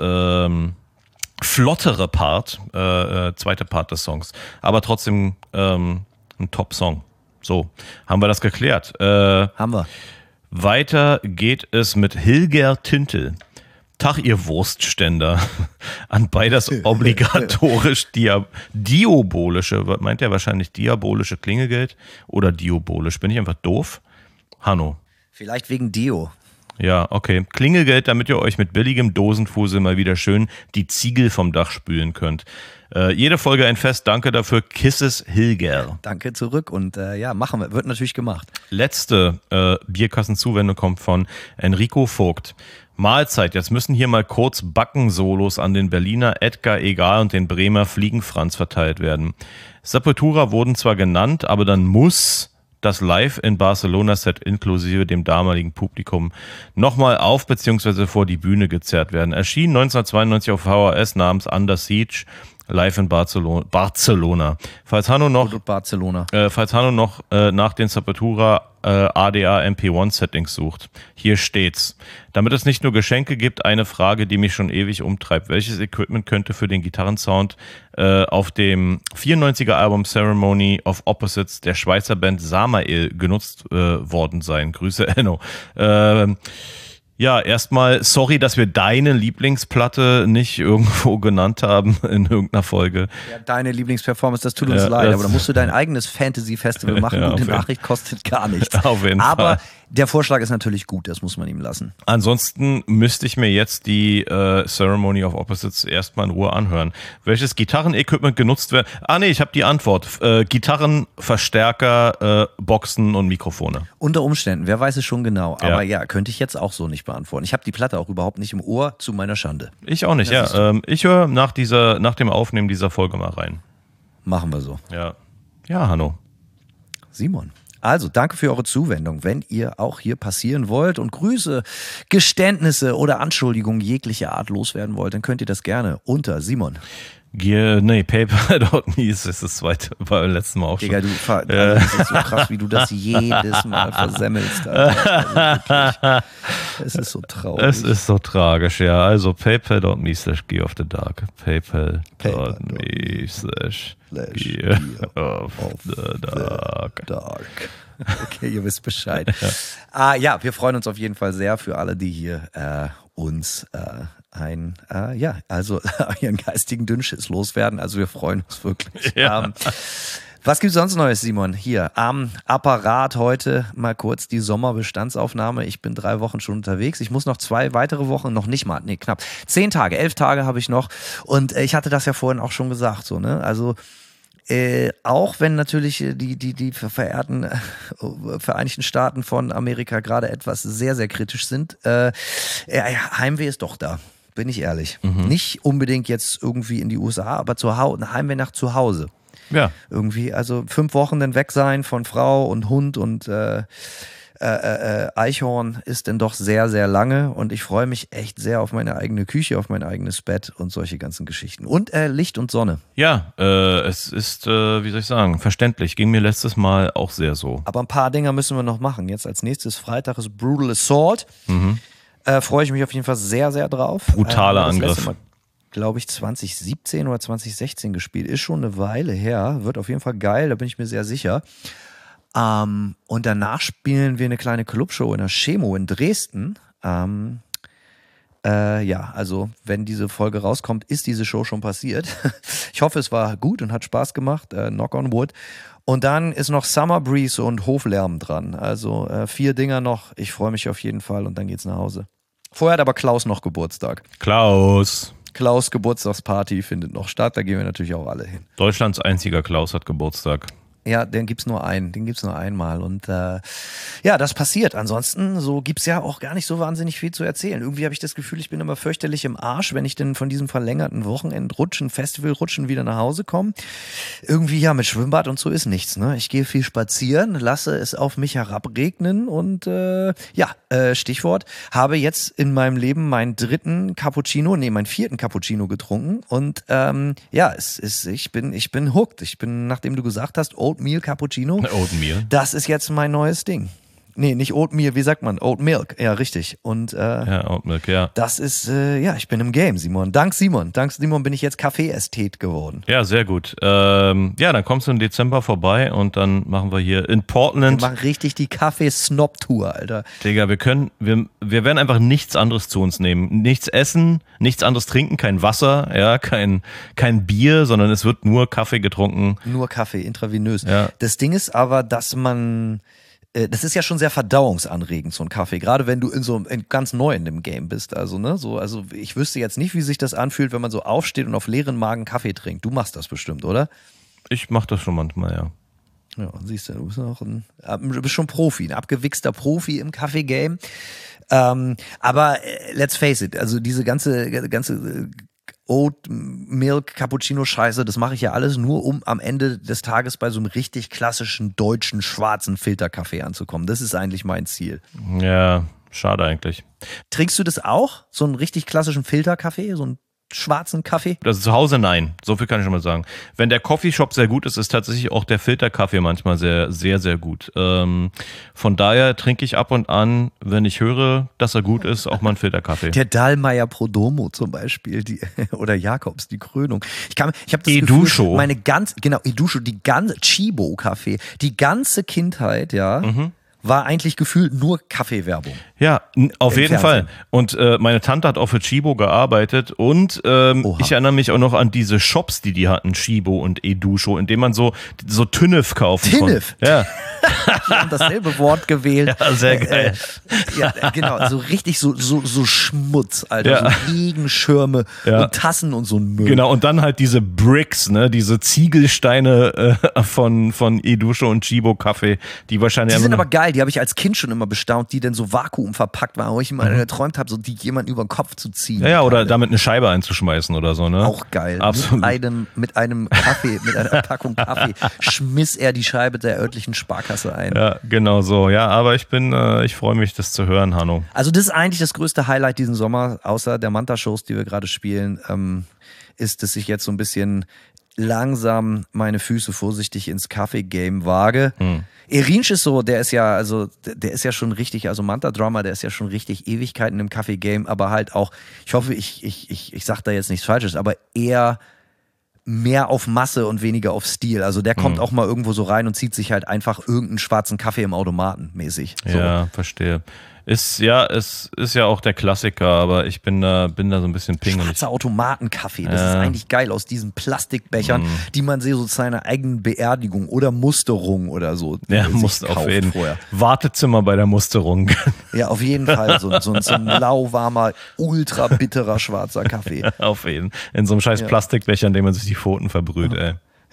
flottere Part, zweite Part des Songs. Aber trotzdem ein Top-Song. So, haben wir das geklärt. Haben wir. Weiter geht es mit Hilger Tintel. Tag, ihr Wurstständer. Anbei das obligatorisch diabolische, meint er wahrscheinlich diabolische Klingegeld oder diabolisch? Bin ich einfach doof? Hanno. Vielleicht wegen Dio. Ja, okay. Klingegeld, damit ihr euch mit billigem Dosenfusel mal wieder schön die Ziegel vom Dach spülen könnt. Jede Folge ein Fest. Danke dafür. Kisses Hilger. Danke zurück und machen wir. Wird natürlich gemacht. Letzte Bierkassenzuwendung kommt von Enrico Vogt. Mahlzeit. Jetzt müssen hier mal kurz Backensolos an den Berliner Edgar Egal und den Bremer Fliegenfranz verteilt werden. Sepultura wurden zwar genannt, aber dann muss das Live in Barcelona-Set inklusive dem damaligen Publikum nochmal auf bzw. vor die Bühne gezerrt werden. Erschien 1992 auf VHS namens Under Siege, live in Barcelona. Falls Hanno noch nach den Sepultura ADA MP1 Settings sucht. Hier steht's. Damit es nicht nur Geschenke gibt, eine Frage, die mich schon ewig umtreibt. Welches Equipment könnte für den Gitarrensound auf dem 94er Album Ceremony of Opposites der Schweizer Band Samael genutzt worden sein? Grüße, Enno. Ja, erstmal sorry, dass wir deine Lieblingsplatte nicht irgendwo genannt haben in irgendeiner Folge. Ja, deine Lieblingsperformance, das tut uns leid, aber da musst du dein eigenes Fantasy-Festival machen. Ja, gute Nachricht kostet gar nichts. Auf jeden Fall. Aber der Vorschlag ist natürlich gut, das muss man ihm lassen. Ansonsten müsste ich mir jetzt die Ceremony of Opposites erstmal in Ruhe anhören. Welches Gitarrenequipment genutzt wird? Nee, ich habe die Antwort. Gitarren, Verstärker, Boxen und Mikrofone. Unter Umständen, wer weiß es schon genau. Aber ja, könnte ich jetzt auch so nicht beantworten. Ich habe die Platte auch überhaupt nicht im Ohr, zu meiner Schande. Ich auch nicht, ja. Ich höre nach dem Aufnehmen dieser Folge mal rein. Machen wir so. Ja, Hanno. Simon. Also, danke für eure Zuwendung. Wenn ihr auch hier passieren wollt und Grüße, Geständnisse oder Anschuldigungen jeglicher Art loswerden wollt, dann könnt ihr das gerne unter Simon. PayPal.me ist das zweite, war beim letzten Mal auch schon. Digga, das ist so krass, wie du das jedes Mal versemmelst. Alter. Es ist so traurig. Es ist so tragisch, ja. Also PayPal.me/gearofthedark. PayPal.me/gearofthedark. Okay, ihr wisst Bescheid. Ja, wir freuen uns auf jeden Fall sehr für alle, die hier uns ihren geistigen Dünnschiss loswerden. Also wir freuen uns wirklich. Ja. Was gibt's sonst Neues, Simon? Hier am Apparat heute mal kurz die Sommerbestandsaufnahme. Ich bin 3 Wochen schon unterwegs. Ich muss noch 2 weitere Wochen, noch nicht mal, knapp 10 Tage, 11 Tage habe ich noch. Und ich hatte das ja vorhin auch schon gesagt, so, ne? Also auch wenn natürlich die verehrten Vereinigten Staaten von Amerika gerade etwas sehr, sehr kritisch sind, Heimweh ist doch da. bin ich ehrlich. Nicht unbedingt jetzt irgendwie in die USA, aber Heimweh nach zu Hause. Ja. Irgendwie, also 5 Wochen dann weg sein von Frau und Hund und Eichhorn ist denn doch sehr, sehr lange und ich freue mich echt sehr auf meine eigene Küche, auf mein eigenes Bett und solche ganzen Geschichten. Und Licht und Sonne. Ja, es ist, wie soll ich sagen, verständlich. Ging mir letztes Mal auch sehr so. Aber ein paar Dinger müssen wir noch machen. Jetzt als nächstes Freitag ist Brutal Assault. Freue ich mich auf jeden Fall sehr, sehr drauf. Brutaler Angriff. Glaube ich 2017 oder 2016 gespielt. Ist schon eine Weile her. Wird auf jeden Fall geil, da bin ich mir sehr sicher. Und danach spielen wir eine kleine Clubshow in der Chemo in Dresden. Also wenn diese Folge rauskommt, ist diese Show schon passiert. Ich hoffe, es war gut und hat Spaß gemacht. Knock on wood. Und dann ist noch Summer Breeze und Hoflärm dran. Also 4 Dinger noch. Ich freue mich auf jeden Fall und dann geht's nach Hause. Vorher hat aber Klaus noch Geburtstag. Klaus Geburtstagsparty findet noch statt. Da gehen wir natürlich auch alle hin. Deutschlands einziger Klaus hat Geburtstag. Ja, den gibt's nur einmal und das passiert. Ansonsten so gibt's ja auch gar nicht so wahnsinnig viel zu erzählen. Irgendwie habe ich das Gefühl, ich bin immer fürchterlich im Arsch, wenn ich denn von diesem verlängerten Wochenendrutschen, Festivalrutschen wieder nach Hause komme. Irgendwie ja mit Schwimmbad und so ist nichts. Ne? Ich gehe viel spazieren, lasse es auf mich herabregnen und Stichwort, habe jetzt in meinem Leben meinen 4. Cappuccino getrunken und ich bin hooked. Nachdem du gesagt hast, Oatmeal Cappuccino. Oatmeal. Das ist jetzt mein neues Ding. Nee, nicht Oatmeal, wie sagt man? Oat Milk, ja, richtig. Und Oat Milk, ja. Das ist, ich bin im Game, Simon. Dank Simon bin ich jetzt Kaffeeästhet geworden. Ja, sehr gut. Dann kommst du im Dezember vorbei und dann machen wir hier in Portland. Wir machen richtig die Kaffee-Snob-Tour, Alter. Digga, wir werden einfach nichts anderes zu uns nehmen. Nichts essen, nichts anderes trinken, kein Wasser, ja, kein Bier, sondern es wird nur Kaffee getrunken. Nur Kaffee, intravenös. Ja. Das Ding ist aber, das ist ja schon sehr verdauungsanregend, so ein Kaffee. Gerade wenn du ganz neu in dem Game bist. Also ich wüsste jetzt nicht, wie sich das anfühlt, wenn man so aufsteht und auf leeren Magen Kaffee trinkt. Du machst das bestimmt, oder? Ich mach das schon manchmal, ja. Ja, siehst du, du bist schon Profi, ein abgewichster Profi im Kaffee-Game. Aber let's face it, also diese ganze Oat Milk Cappuccino Scheiße, das mache ich ja alles nur, um am Ende des Tages bei so einem richtig klassischen deutschen schwarzen Filterkaffee anzukommen. Das ist eigentlich mein Ziel. Ja, schade eigentlich. Trinkst du das auch? So einen richtig klassischen Filterkaffee? So einen schwarzen Kaffee? Also zu Hause nein, so viel kann ich schon mal sagen. Wenn der Coffeeshop sehr gut ist, ist tatsächlich auch der Filterkaffee manchmal sehr, sehr, sehr gut. Von daher trinke ich ab und an, wenn ich höre, dass er gut ist, auch mal einen Filterkaffee. Der Dallmayr Prodomo zum Beispiel, oder Jakobs, die Krönung. Ich habe das Edusho. Gefühl, Edusho, die ganze Chibo-Kaffee, die ganze Kindheit, ja, war eigentlich gefühlt nur Kaffeewerbung. Ja, auf jeden Fernsehen. Fall. Und meine Tante hat auch für Chibo gearbeitet und ich erinnere mich auch noch an diese Shops, die hatten, Chibo und Edusho, in denen man so Tünnef kaufen konnte. Ja. Wir haben dasselbe Wort gewählt. Ja, sehr geil. Genau, so richtig so Schmutz, Alter, Ja. so Regenschirme und Tassen und so ein Müll. Genau, und dann halt diese Bricks, ne, diese Ziegelsteine von Edusho und Chibo Kaffee, die wahrscheinlich Die sind aber geil, die habe ich als Kind schon immer bestaunt, die dann so Vakuum verpackt waren, wo ich immer geträumt habe, so die jemanden über den Kopf zu ziehen. Ja, oder damit eine Scheibe einzuschmeißen oder so, ne? Auch geil. Absolut. Mit einer Packung Kaffee schmiss er die Scheibe der örtlichen Sparkasse ein. Ja, genau so. Ja, aber ich freue mich, das zu hören, Hanno. Also das ist eigentlich das größte Highlight diesen Sommer, außer der Manta-Shows, die wir gerade spielen, ist, dass ich jetzt so ein bisschen langsam meine Füße vorsichtig ins Kaffee-Game wage. Erinsch ist so, der ist ja schon richtig, also Manta-Drummer, der ist ja schon richtig Ewigkeiten im Kaffee-Game, aber halt auch, ich hoffe, ich sag da jetzt nichts Falsches, aber eher mehr auf Masse und weniger auf Stil. Also der kommt auch mal irgendwo so rein und zieht sich halt einfach irgendeinen schwarzen Kaffee im Automaten mäßig. So. Ja, verstehe. Es ist ja auch der Klassiker, aber ich bin da so ein bisschen pingelig. Schwarzer Automatenkaffee, das ist eigentlich geil, aus diesen Plastikbechern, die man so zu seiner eigenen Beerdigung oder Musterung oder so Ja, muss auf jeden Fall. Wartezimmer bei der Musterung. Ja, auf jeden Fall. So ein lauwarmer, ultra bitterer schwarzer Kaffee. Auf jeden Fall. In so einem scheiß Plastikbecher, in dem man sich die Pfoten verbrüht, ey.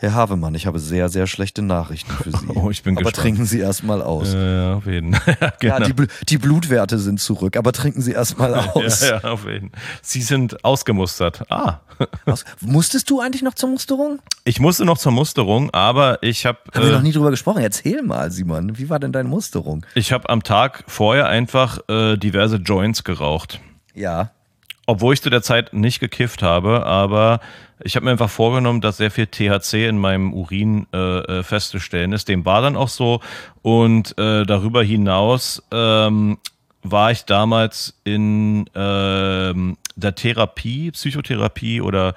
Herr Havemann, ich habe sehr, sehr schlechte Nachrichten für Sie. Oh, ich bin aber gespannt. trinken Sie erstmal aus. Ja, auf jeden Fall. Ja, Genau. die Blutwerte sind zurück, aber trinken Sie erstmal aus. Ja, auf jeden Fall. Sie sind ausgemustert. Musstest du eigentlich noch zur Musterung? Ich musste noch zur Musterung, aber ich habe... Haben wir noch nie drüber gesprochen. Erzähl mal, Simon, wie war denn deine Musterung? Ich habe am Tag vorher einfach diverse Joints geraucht. Ja. Obwohl ich zu der Zeit nicht gekifft habe, aber ich habe mir einfach vorgenommen, dass sehr viel THC in meinem Urin festzustellen ist. Dem war dann auch so. Und darüber hinaus war ich damals in der Therapie, Psychotherapie oder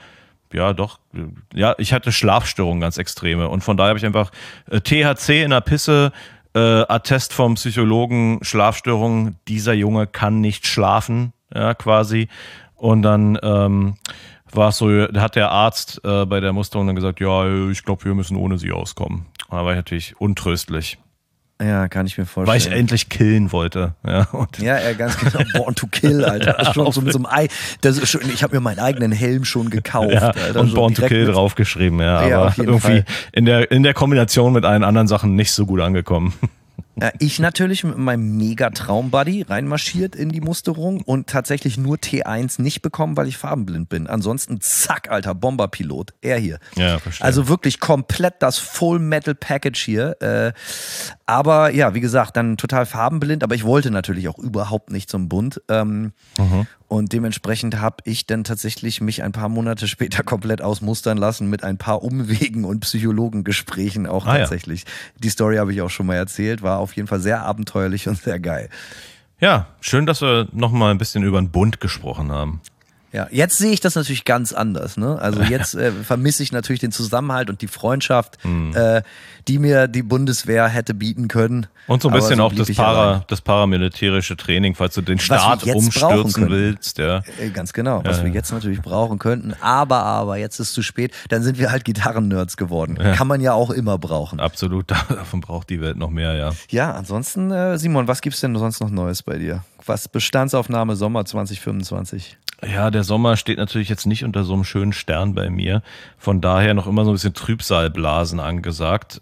ich hatte Schlafstörungen ganz extreme. Und von daher habe ich einfach THC in der Pisse, Attest vom Psychologen, Schlafstörungen, dieser Junge kann nicht schlafen. Ja, quasi. Und dann war es so, da hat der Arzt bei der Musterung dann gesagt, ja, ich glaube, wir müssen ohne sie auskommen. Und da war ich natürlich untröstlich. Ja, kann ich mir vorstellen. Weil ich endlich killen wollte. Ja, ganz genau. Born to kill, Alter. Ja, schon so mit so einem Ei. Das ist schon, ich habe mir meinen eigenen Helm schon gekauft. Ja, Alter. und so Born to Kill draufgeschrieben, ja. Ja, Aber auf jeden irgendwie Fall. in der Kombination mit allen anderen Sachen nicht so gut angekommen. Ich natürlich mit meinem Mega-Traum-Buddy reinmarschiert in die Musterung und tatsächlich nur T1 nicht bekommen, weil ich farbenblind bin. Ansonsten zack, Alter, Bomberpilot. Er hier. Ja, verstehe. Also wirklich komplett das Full-Metal-Package hier. Aber ja, wie gesagt, dann total farbenblind. Aber ich wollte natürlich auch überhaupt nicht zum Bund. Und dementsprechend habe ich dann tatsächlich mich ein paar Monate später komplett ausmustern lassen mit ein paar Umwegen und Psychologengesprächen auch tatsächlich. Ja. Die Story habe ich auch schon mal erzählt, war auf jeden Fall sehr abenteuerlich und sehr geil. Ja, schön, dass wir nochmal ein bisschen über den Bund gesprochen haben. Ja, jetzt sehe ich das natürlich ganz anders. Ne? Also jetzt vermisse ich natürlich den Zusammenhalt und die Freundschaft, die mir die Bundeswehr hätte bieten können. Und so ein bisschen auch das paramilitärische Training, falls du den Staat umstürzen willst. Ja. Ganz genau, was wir jetzt natürlich brauchen könnten. Aber jetzt ist es zu spät. Dann sind wir halt Gitarren-Nerds geworden. Ja. Kann man ja auch immer brauchen. Absolut, davon braucht die Welt noch mehr, ja. Ja, ansonsten, Simon, was gibt's denn sonst noch Neues bei dir? Was Bestandsaufnahme Sommer 2025? Ja, der Sommer steht natürlich jetzt nicht unter so einem schönen Stern bei mir. Von daher noch immer so ein bisschen Trübsalblasen angesagt.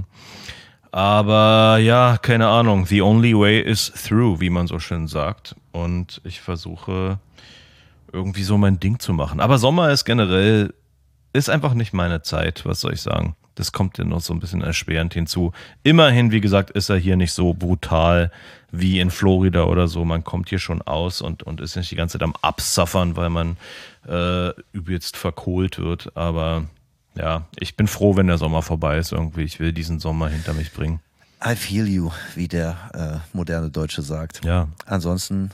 Aber ja, keine Ahnung. The only way is through, wie man so schön sagt. Und ich versuche irgendwie so mein Ding zu machen. Aber Sommer ist generell, ist einfach nicht meine Zeit, was soll ich sagen. Das kommt ja noch so ein bisschen erschwerend hinzu. Immerhin, wie gesagt, ist er hier nicht so brutal wie in Florida oder so. Man kommt hier schon aus und ist nicht die ganze Zeit am Absuffern, weil man übelst verkohlt wird. Aber ja, ich bin froh, wenn der Sommer vorbei ist irgendwie. Ich will diesen Sommer hinter mich bringen. I feel you, wie der moderne Deutsche sagt. Ja. Ansonsten,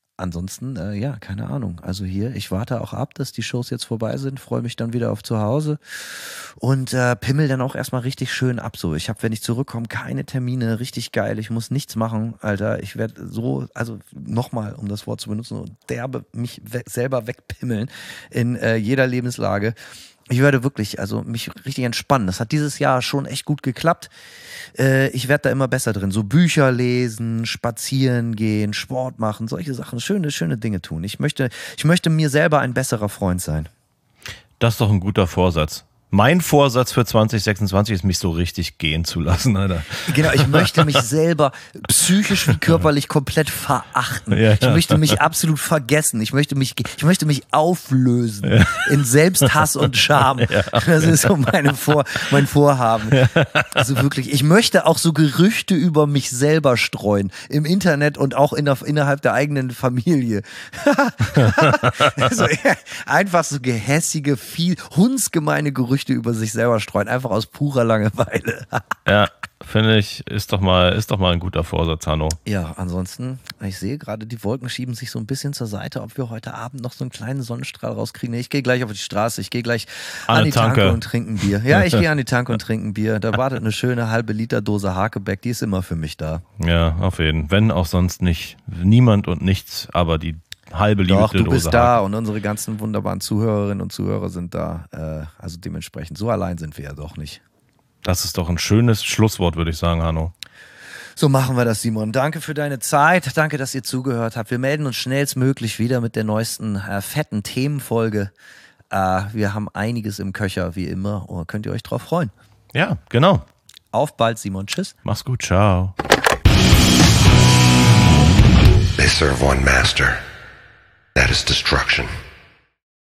ja, keine Ahnung. Also hier, ich warte auch ab, dass die Shows jetzt vorbei sind, freue mich dann wieder auf zu Hause und pimmel dann auch erstmal richtig schön ab. So, ich habe, wenn ich zurückkomme, keine Termine, richtig geil. Ich muss nichts machen, Alter. Ich werde so, also nochmal, um das Wort zu benutzen, derbe mich selber wegpimmeln in jeder Lebenslage. Ich werde wirklich, also mich richtig entspannen. Das hat dieses Jahr schon echt gut geklappt. Ich werde da immer besser drin. So Bücher lesen, spazieren gehen, Sport machen, solche Sachen. Schöne Dinge tun. Ich möchte mir selber ein besserer Freund sein. Das ist doch ein guter Vorsatz. Mein Vorsatz für 2026 ist, mich so richtig gehen zu lassen, Alter. Genau, ich möchte mich selber psychisch wie körperlich komplett verachten. Ja. Ich möchte mich absolut vergessen. Ich möchte mich auflösen in Selbsthass und Scham. Ja. Das ist so mein Vorhaben. Also wirklich, ich möchte auch so Gerüchte über mich selber streuen. Im Internet und auch innerhalb der eigenen Familie. Also, einfach so gehässige, hundsgemeine Gerüchte über sich selber streuen, einfach aus purer Langeweile. Ja, finde ich, ist doch mal ein guter Vorsatz, Hanno. Ja, ansonsten, ich sehe gerade, die Wolken schieben sich so ein bisschen zur Seite, ob wir heute Abend noch so einen kleinen Sonnenstrahl rauskriegen. Ich gehe gleich auf die Straße, ich gehe gleich an die Tanke und trinke ein Bier. Ja, ich gehe an die Tanke und trinke ein Bier. Da wartet eine schöne halbe Liter Dose Hakebeck, die ist immer für mich da. Ja, auf jeden Fall. Wenn auch sonst nicht, niemand und nichts, aber die halbe Liebe. Doch, du bist da und unsere ganzen wunderbaren Zuhörerinnen und Zuhörer sind da. Also dementsprechend, so allein sind wir ja doch nicht. Das ist doch ein schönes Schlusswort, würde ich sagen, Hanno. So machen wir das, Simon. Danke für deine Zeit. Danke, dass ihr zugehört habt. Wir melden uns schnellstmöglich wieder mit der neuesten fetten Themenfolge. wir haben einiges im Köcher, wie immer. Oh, könnt ihr euch drauf freuen. Ja, genau. Auf bald, Simon. Tschüss. Mach's gut, ciao. They serve one master. That is destruction.